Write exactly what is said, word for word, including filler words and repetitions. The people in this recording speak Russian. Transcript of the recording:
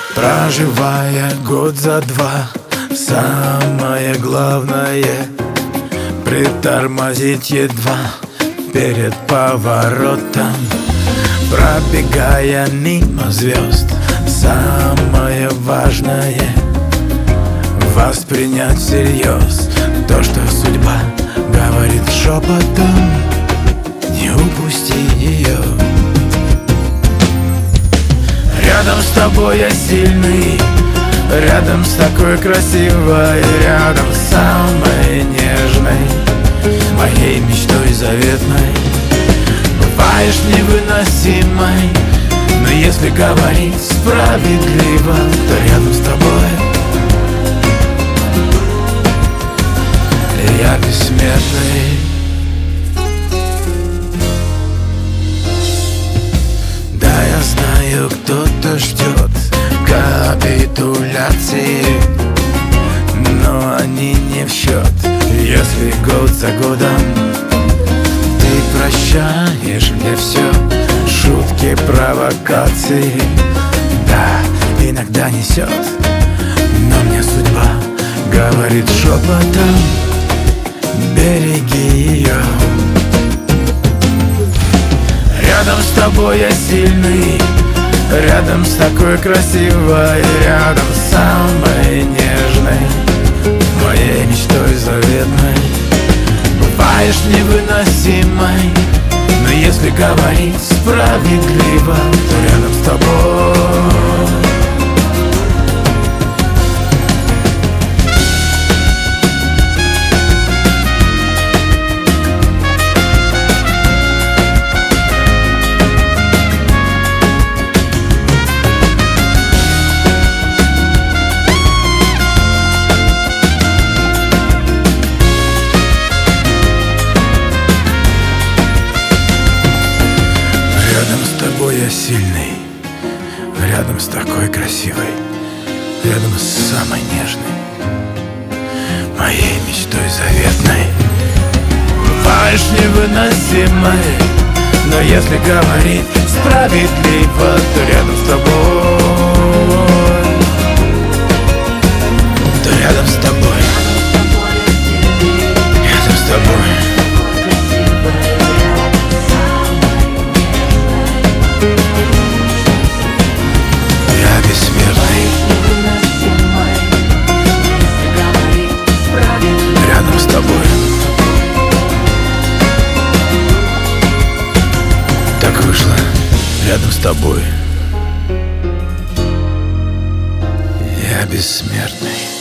Проживая год за два, самое главное — притормозить едва перед поворотом. Пробегая мимо звезд, самое важное — воспринять всерьез то, что судьба говорит шепотом. Не упусти ее. Рядом с тобой я сильный, рядом с такой красивой, рядом с самой нежной, моей мечтой заветной. Бываешь невыносимой, но если говорить справедливо, то рядом с тобой я бессмертный. Да, я знаю, кто-то ждет капитуляции, но они не в счет, если год за годом ты прощаешь мне все, шутки, провокации. Да, иногда несет, но мне судьба говорит шепотом: береги ее. Рядом с тобой я сильный, рядом с такой красивой, рядом с самой нежной, моей мечтой заветной. Бываешь невыносимой, но если говорить справедливо, то рядом с тобой я сильный, рядом с такой красивой, рядом с самой нежной, моей мечтой заветной. Бываешь невыносимой, но если говорить справедливо, то рядом с тобой, то рядом с тобой, рядом с тобой. Так вышло, рядом с тобой я бессмертный.